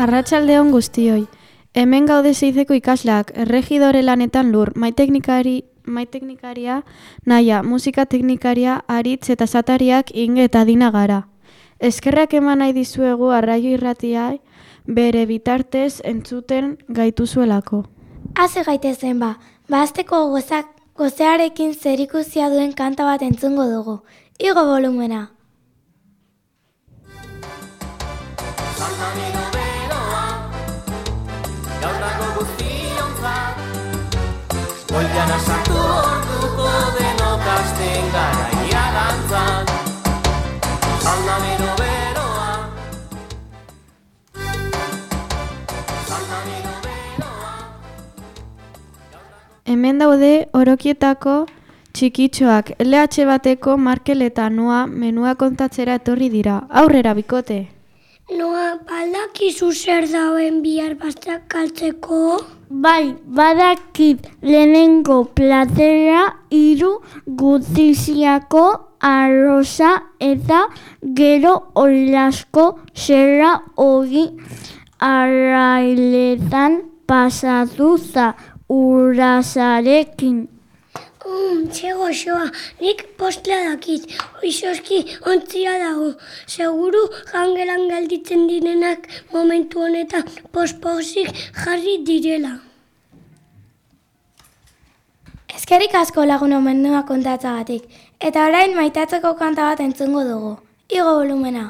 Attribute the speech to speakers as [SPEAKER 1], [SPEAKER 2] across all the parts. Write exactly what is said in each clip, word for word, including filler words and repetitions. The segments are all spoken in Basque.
[SPEAKER 1] Arratsaldeon guztioi. Hemen gaude Seizeko ikasleak, erregidore lanetan Lur, maiteknikari, maiteknikaria, Naia, musika teknikaria, Aritz eta Satariak Inge eta Dina gara. Eskerrak eman nahi dizuegu Arraio Irratia bere bitartez entzuten gaituzuelako.
[SPEAKER 2] Haze gaitezen ba, bazteko gozak, gozearekin zerikusia duen kanta bat entzungo dugu. Igo volumena.
[SPEAKER 3] Goian asartu orduko denok asten garaia dantzan. Salda bero beroa. Salda bero beroa.
[SPEAKER 1] Hemen daude Orokietako txikitxoak, L H bateko Markel eta Noa menua kontatzera etorri dira. Aurrera bikote.
[SPEAKER 4] Noa, badakizu zer dauen bihar bastak kaltzeko?
[SPEAKER 5] Bai, badakit lehenengo platera hiru gutiziako arroza eta gero olasko zerra ogi arrailetan pasatu za urazarekin.
[SPEAKER 4] Um, txego xoa, nik postea dakit, oizoski ontzia dago. Seguru jangelan gelditzen direnak momentu honetan pospozik jarri direla.
[SPEAKER 2] Eskerrik asko lagun menua kontatzagatik, eta orain maitatzeko kanta bat entzungo dugu. Igo volumena.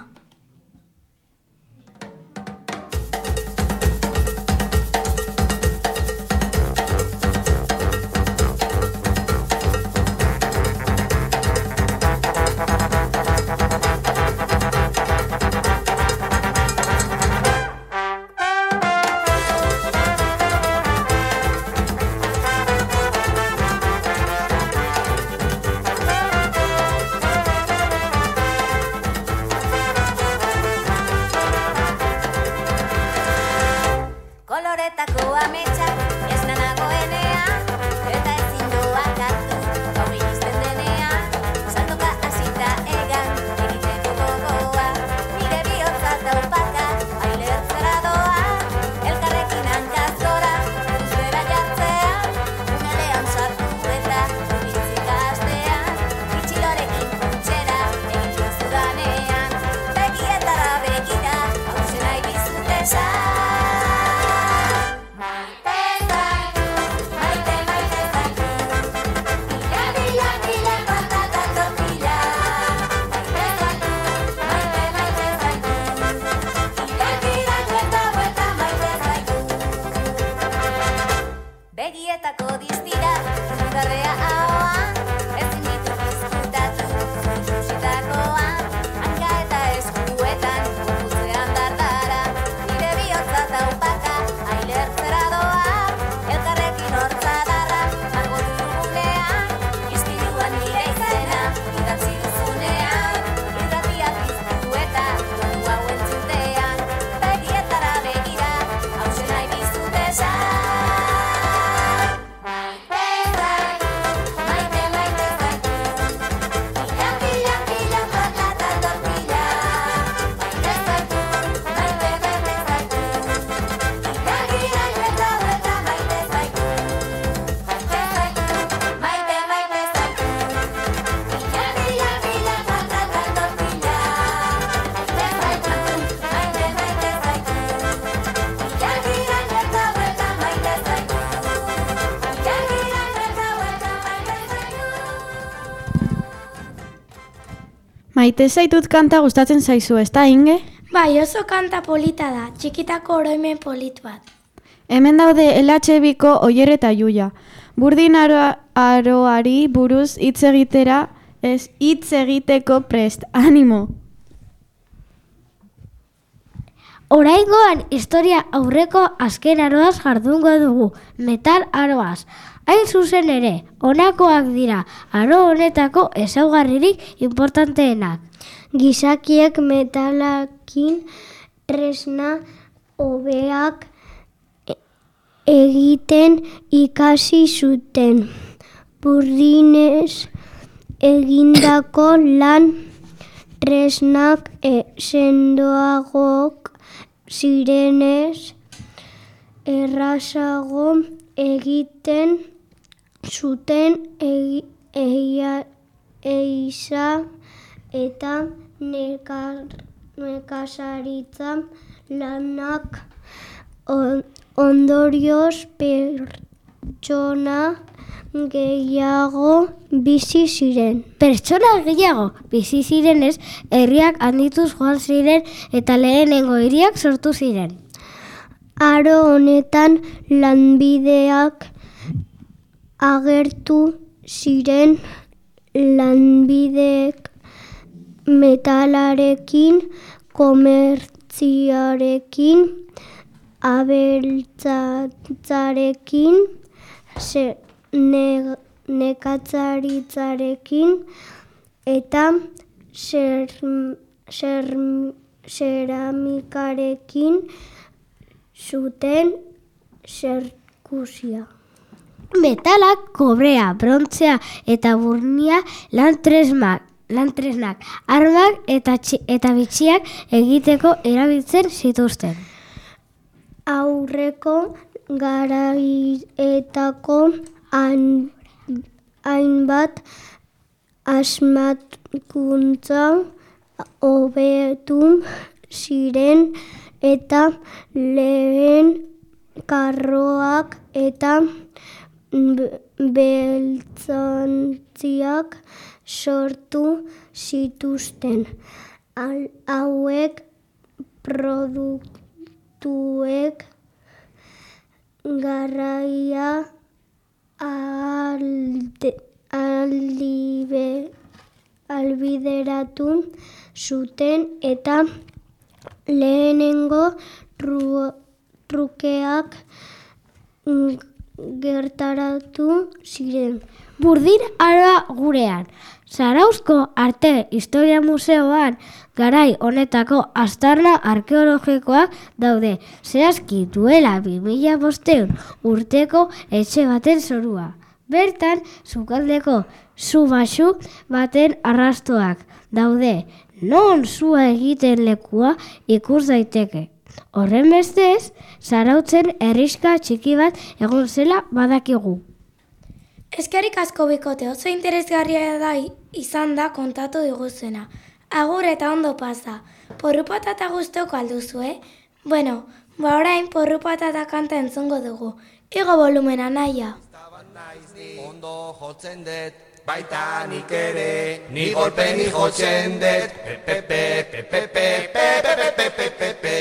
[SPEAKER 1] Maite zaitut kanta gustatzen zaizu, ezta Inge?
[SPEAKER 2] Bai, oso kanta polita da, txikitako oroimen polit bat.
[SPEAKER 1] Hemen daude L H biko Oier eta Julia. Burdin aro, aroari buruz hitz egitera, ez hitz egiteko prest. Animo!
[SPEAKER 5] Oraingoan historia aurreko azken aroaz jardungo dugu, metal aroaz. Hain zuzen ere, honakoak dira, aro honetako ezaugarririk importanteenak.
[SPEAKER 6] Gizakiek metalakin tresna hobeak egiten ikasi zuten. Burdinez egindako lan tresnak e, sendoagok zirenez, errazago egiten zuten egi, egia, eiza eta nekar, nekazaritza lanak on, ondorioz pertsona gehiago bizi ziren.
[SPEAKER 5] Pertsona gehiago bizi zirenez, herriak handituz joan ziren eta lehenengo hiriak sortu ziren.
[SPEAKER 6] Aro honetan lanbideak agertu ziren, lanbideek metalarekin, komertziarekin, abeltzarekin, ze, ne, nekatzaritzarekin eta zer, zer, zeramikarekin zuten zerkusia.
[SPEAKER 5] Metalak, kobrea, brontzea eta burnia lantresmak, lantresnak, armak eta, txi, eta bitxiak egiteko erabiltzen zituzten.
[SPEAKER 6] Aurreko garaietako hainbat asmakuntza hobetu ziren eta lehen karroak eta beltzontziak sortu zituzten. Hauek produktuek garaia alde, aldibe, albideratu zuten eta lehenengo tru, trukeak gertaratu ziren.
[SPEAKER 5] Burdin Aroa gurean. Zarauzko Arte Historia Museoan garai honetako aztarna arkeologikoak daude. Zehazki duela bi mila bostehun urteko etxe baten zorua. Bertan, sukaldeko zu baxu baten arrastoak daude. Non sua egiten lekua ikus daiteke. Horren bestez, Zarautzen herrixka txiki bat egon zela badakigu.
[SPEAKER 2] Eskerrik asko bikote, oso interesgarria da izan da kontatu diguzena. Agur eta ondo pasa. Porru patata guztoko alduzu, eh? Bueno, ba orain porru patata kanta entzungo dugu. Igo volumena naia.
[SPEAKER 3] Ondo jotzen dut, baita nik ere, ni golpe ni jotzen dut, pepe, pepe, pepe, pepe, pepe, pepe.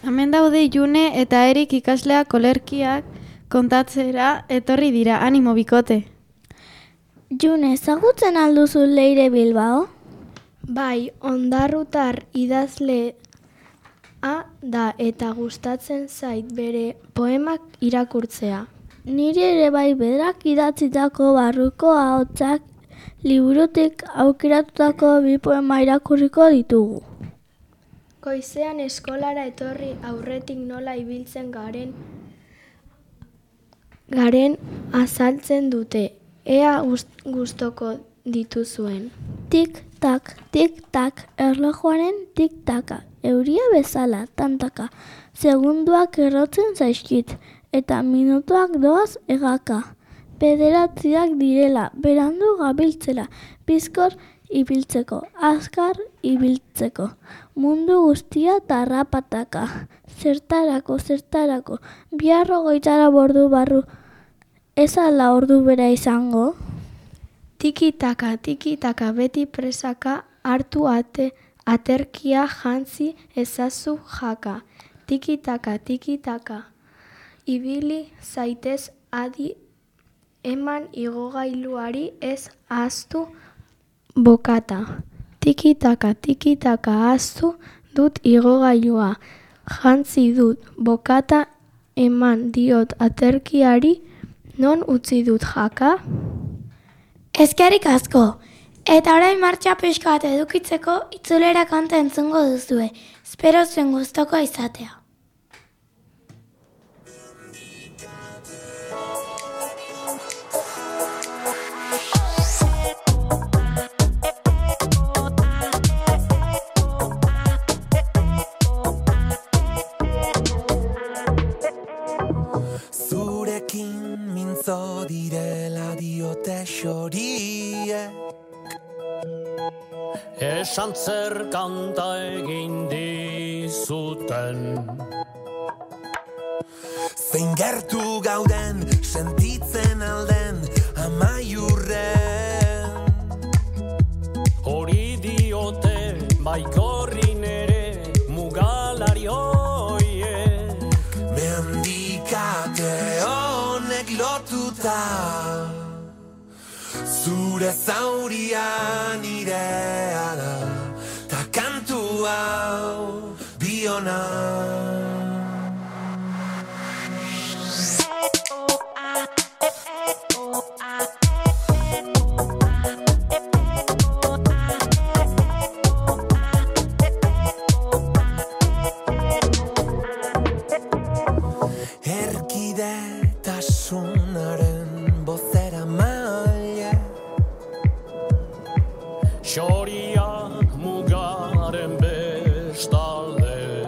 [SPEAKER 1] Hemen daude June eta Erik ikasleak olerkiak kontatzera etorri dira, animo bikote.
[SPEAKER 7] June, ezagutzen alduzu Leire Bilbao?
[SPEAKER 8] Bai, ondarrutar idazlea da eta gustatzen zait bere poemak irakurtzea.
[SPEAKER 7] Niri ere bai berak idatzitako barruko ahotsak liburutik aukeratutako bi poema irakurriko ditugu.
[SPEAKER 8] Goizean eskolara etorri aurretik nola ibiltzen garen garen azaltzen dute. Ea gustoko dituzuen.
[SPEAKER 7] Tik-tak, tik-tak, erlojuaren tik-taka. Euria bezala, tantaka. Segunduak errotzen zaizkit, eta minutuak doaz egaka. Bederatziak direla, berandu gabiltzela, bizkor ibiltzeko, azkar ibiltzeko. Mundu guztia tarrapataka. Zertarako, zertarako, biharro goitara bordu barru. Ez ala ordu bera izango?
[SPEAKER 8] Tiki-taka, tiki-taka, beti presaka hartu ate, aterkia jantzi ezazu jaka. Tiki-taka, tiki-taka, ibili zaitez adi eman igogailuari ez ahaztu bokata. Tiki-taka, tiki-taka, ahaztu dut igogailua. Jantzi dut bokata eman diot aterkiari. Non utzi dut jaka?
[SPEAKER 2] Eskerrik asko. Eta orain martxa pixka bat edukitzeko itzulera kanta entzungo duzue. Espero zuen gustoko izatea.
[SPEAKER 3] Mintzo direla diote xoriek, esan zer kanta egin dizuten. Zein gertu gauden sentitzen alden amaiurren. Hori diote baikorrin ere mugalari hoiek. Mendikate honek lotuta, zure zauria nirea da, ta kantu hau biona. Erkidetasunaren bozera maile, xoriak mugaren bestalde.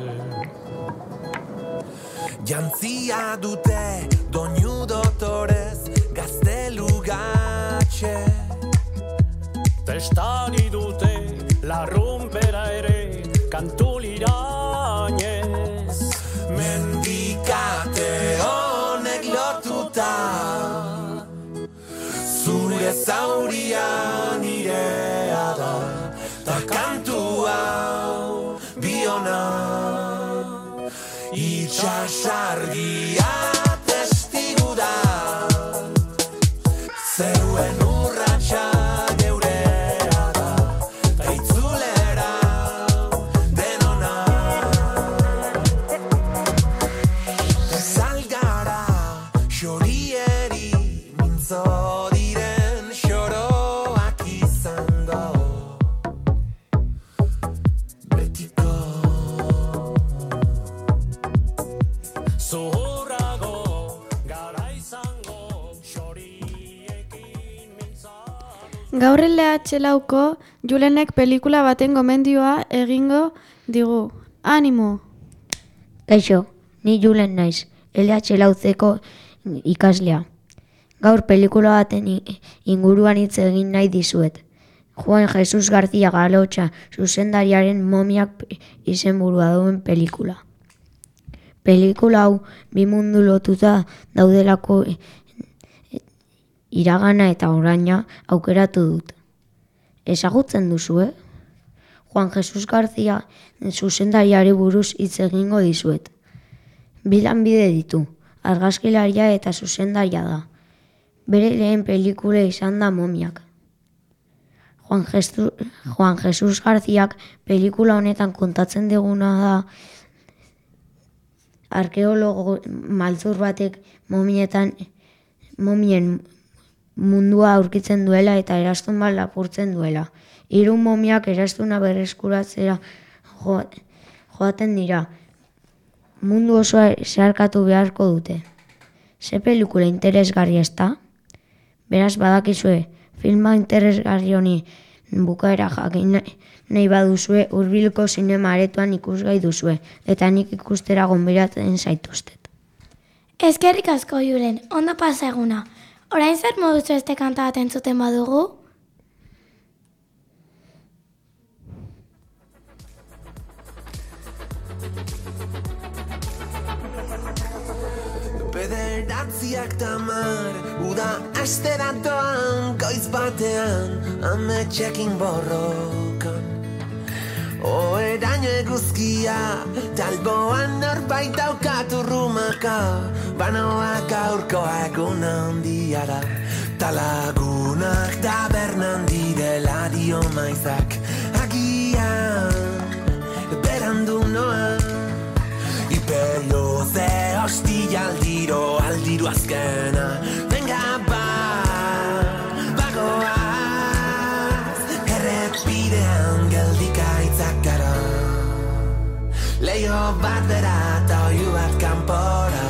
[SPEAKER 3] Jantzia dute doinu dotorez gaztelugatxe, testari dute larrumpera ere kantulirainez. Mendikate honek lotuta, zure zauria nirea da, ta kantu hau biona. Itxasargia testigu da, zeruen urratxa geurea da, ta itzulera denona. Zalgara xorieri mintzo diren xoroak izango, betiko. Zuhurrago gara izango xoriekin mintza.
[SPEAKER 1] Gaur L H lauko Julenek pelikula baten gomendioa egingo digu. Animo!
[SPEAKER 5] Kaixo, ni Julen naiz, L H lauzeko ikaslea. Gaur pelikula baten i- inguruan hitz egin nahi dizuet. Juan Jesus García Galotxa zuzendariaren Momiak izenburua duen pelikula. Pelikula hau bi mundu lotuta daudelako e, e, iragana eta oraina aukeratu dut. Ezagutzen duzu, eh?
[SPEAKER 9] Juan Jesus Garzia zuzendariari buruz hitz egingo dizuet. Bi lanbide ditu, argazkilaria eta zuzendaria da. Bere lehen pelikula izan da Momiak. Juan Jesus, Juan Jesus Garziak pelikula honetan kontatzen diguna da arkeologo maltzur batek momietan momien mundua aurkitzen duela eta erastun bat lapurtzen duela. Hiru momiak erastuna berreskuratzera jo, joaten dira. Mundu osoa zeharkatu beharko dute. Ze pelikula interesgarria ezta? Beraz badakizue, filma interesgarri honi bukaera jakin nahi baduzue hurbileko zinema aretoan ikusgai duzue, eta nik ikustera gonbidatzen zaituztet.
[SPEAKER 2] Eskerrik asko Julen, ondo pasa eguna. Orain zer moduzu este kanta bat entzuten badugu?
[SPEAKER 3] Bederatziak tamar, uda aste datoan, goiz batean, ametxekin borrokan. Oeraino eguzkia, talboan norbait daukat urrumaka, banoak aurkoa egun handiara, talagunak tabernan direla dio maizak, agian, berandu noa. Iperloze hostia aldiro, aldiro azkena. Venga ba, bagoaz, errepidean geldikaitzak gara. Leio bat bera eta oiu bat kanpora.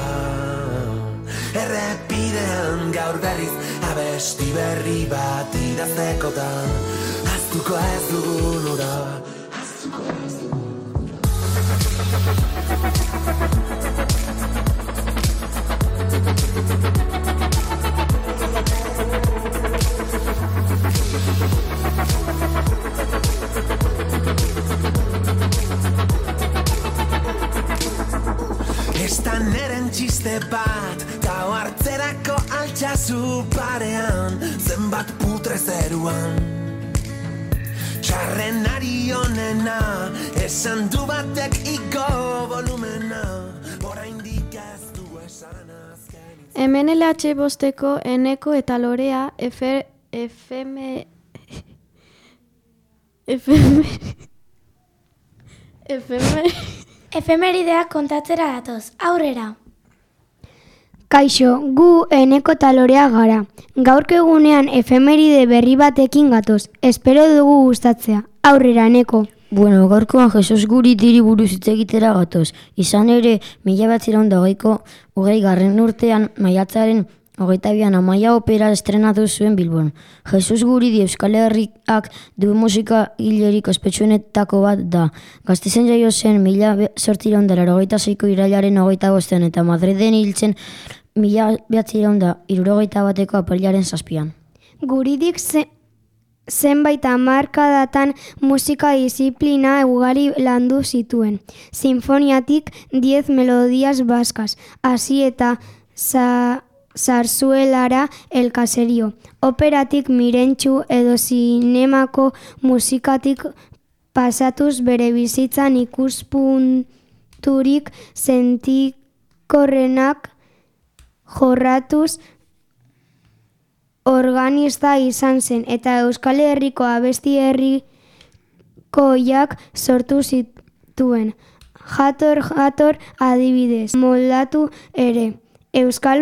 [SPEAKER 3] Errepidean gaur berriz abesti berri bat idaztekotan. Aztuko ez dugun ura. Estan eren txiste bat, tau hartzerako altxazu parean, zenbat putre zeruan. Txarren ari honena, esan du batek iko volumena, oraindik ez du esan azken.
[SPEAKER 1] Hemen L H bosteko Eneko eta Lorea efe, efeme... Efeme... Efeme...
[SPEAKER 2] Efemerideak kontatzera datoz, aurrera.
[SPEAKER 6] Kaixo, gu Eneko eta Lorea gara. Gaurko egunean efemeride berri batekin gatoz. Espero dugu gustatzea. Aurrera, Eneko.
[SPEAKER 9] Bueno, gaurkoan Jesus guri diri buruz hitz egitera gatoz. Izan ere, mila batzireun da hogeiko hogei garren urtean maiatzaren hogeita bian Amaia opera estrenatu zuen Bilbon. Jesus Guridi Euskal Herriak duen musika hilerik ospetsuenetako bat da. Gasteizen jaio zen mila zortzireun da laurogeita seiko irailaren hogeita bostean eta Madriden hiltzen mila behatzireun da hirurogeita bateko apirilaren zazpian.
[SPEAKER 6] Guridik ze, zenbait hamarkadatan musika disiplina ugari landu zituen. Sinfoniatik diez melodias baskas, hasi eta za... Zarzuelara El Caserio, operatik mirentxu edo zinemako musikatik pasatuz bere bizitzan ikuspunturik sentikorrenak jorratuz organista izan zen eta Euskal Herriko abesti herrikoiak sortu zituen. Jator, jator adibidez, moldatu ere, Euskal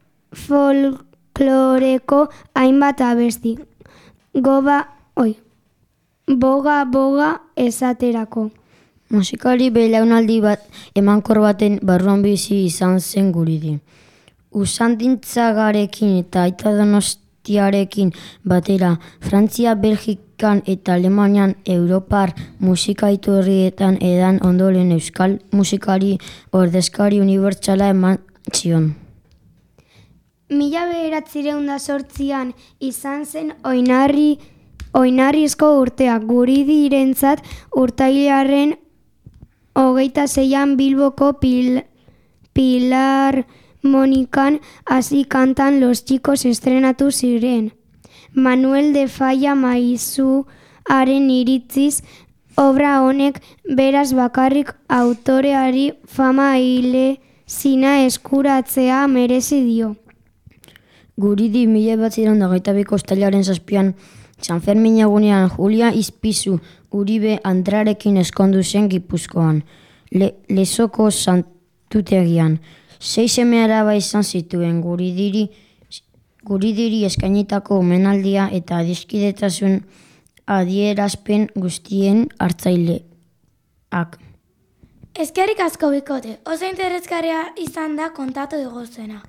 [SPEAKER 6] folkloreko hainbat abesti. Goba, oi, boga, boga esaterako.
[SPEAKER 9] Musikari belaunaldi bat emankor baten barruan bizi izan zen Guridi. Usantintzagarekin eta Aita Donostiarekin batera, Frantzia, Belgikan eta Alemanian Europar musika iturrietan edan ondoren euskal musikari ordezkari unibertsala eman zion.
[SPEAKER 6] Mila bederatzireun da sortzian izan zen oinarri, oinarrizko urtea Guridirentzat urtailaren hogeita zeian Bilboko pil, Pilarmonikan hasi kantan Los Chicos estrenatu ziren. Manuel de Falla Maizuaren iritziz Obra honek beraz bakarrik autoreari fama hile zina eskuratzea merezi dio.
[SPEAKER 9] Guridi mila batziran dagoita biko ostalaren zazpian, San Fermin egunean Julia Izpizu Uribe Andrarekin eskondu zen Gipuzkoan, Le, Lezoko santutegian. Sei seme alaba izan zituen guridiri, guridiri eskainitako omenaldia eta adiskidetasun adierazpen guztien hartzaileak.
[SPEAKER 2] Eskerrik asko bikote, oso interesgarria izan da kontatu diguzena.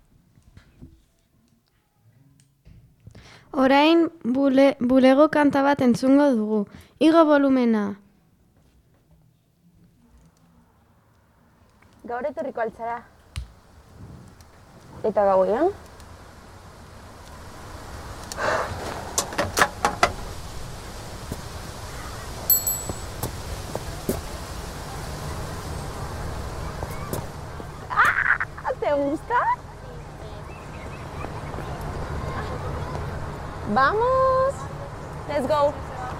[SPEAKER 1] Orain bule, bulego kanta bat entzungo dugu. Igo volumena.
[SPEAKER 10] Gaur etorriko altzara. Eta gauean? Ah, ¿te gusta? Vamos. Let's go.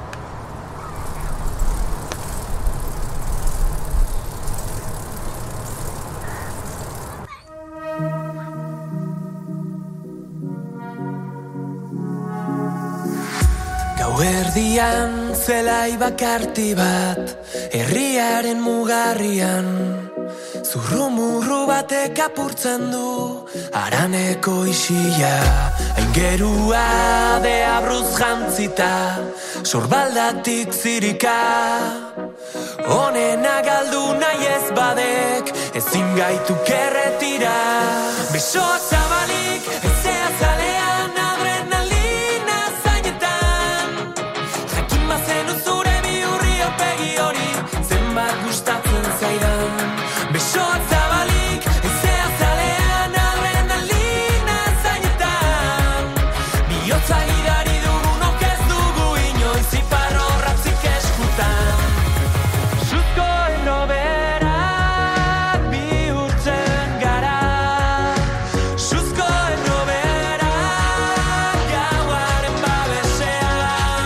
[SPEAKER 3] Gauerdian zelai bakarti bat, herriaren mugarrian, zurrumurru batek apurtzen du, haraneko isila, aingerua deabruz jantzita, sorbaldatik zirika, honena galdu nahi ez badek, ezin gaitu kerretira, besoak zabalik, ezea zalean, adrenalina zainetan, jakin bazenu zure bihurri aurpegi hori, zenbat gustatzen zaidan, besoak zabalik, ezea zalean, adrenalina zainetan, bihotza gidari dugunok ez dugu inoiz iparro ratzik eskutan. Suzko erroberak bihurtzen gara, suzko erroberak gauaren babesean.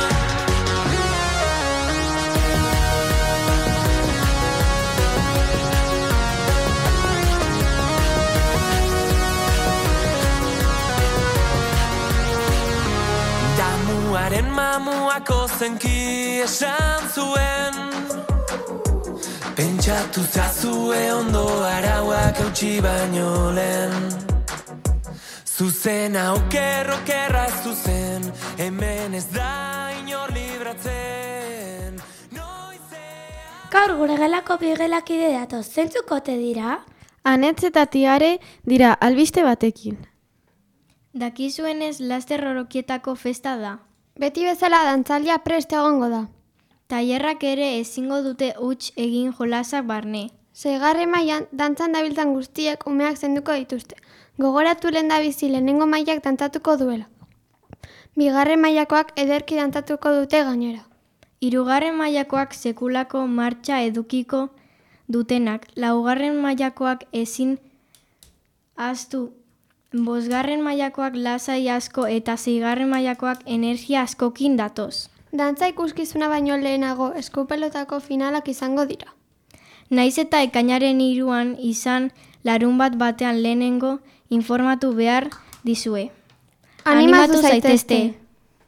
[SPEAKER 3] Damuaren mamuako zenki esan zuen, pentsatu zazue ondo arauak eutxi baino lehen. Zuzena okerro kerra zuzen, hemen ez da inor libratzen.
[SPEAKER 2] Gaur gure gelako bigelakide datoz, zentzukote dira?
[SPEAKER 1] Anetz eta Tiare dira albiste batekin.
[SPEAKER 11] Dakizuenez laster orokietako festa da.
[SPEAKER 6] Beti bezala dantzaldia prest egongo da.
[SPEAKER 11] Tailerrak ere ezingo dute huts egin jolasak barne.
[SPEAKER 6] Seigarren mailan dantzan dabiltzan guztiek umeak zenduko dituzte. Gogoratu lehendabizi lehenengo mailak dantzatuko duela. Bigarren mailakoak ederki dantzatuko dute gainera.
[SPEAKER 11] Hirugarren mailakoak sekulako martxa edukiko dutenak, laugarren mailakoak ezin ahaztu, bosgarren mailakoak lasai asko eta seigarren mailakoak energia askokin datoz.
[SPEAKER 6] Dantza ikuskizuna baino lehenago eskupelotako finalak izango dira.
[SPEAKER 11] Naiz eta ekainaren hiruan izan larun bat batean lehenengo informatu behar dizue.
[SPEAKER 6] Animatu zaitezte!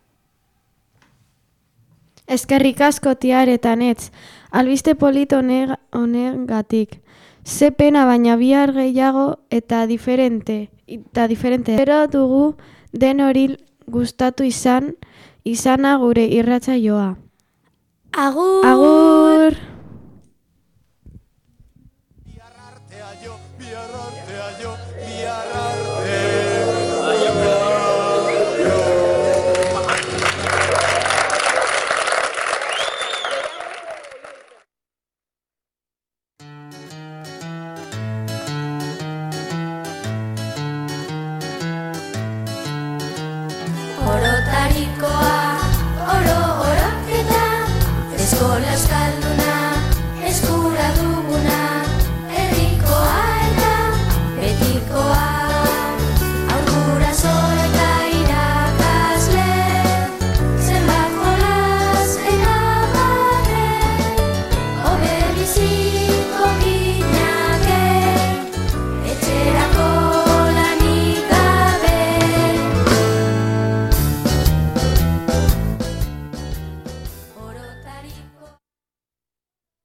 [SPEAKER 1] Eskerrik asko Tiare eta Anetz, albiste polit honegatik. Ze pena baina bihar gehiago eta diferente. Eta diferente. Pero dugu den hori gustatu izan, izana gure irratsaioa.
[SPEAKER 2] Agur!
[SPEAKER 1] Agur!
[SPEAKER 12] Orotarikoa, oro oroketa, eskola eskalduna.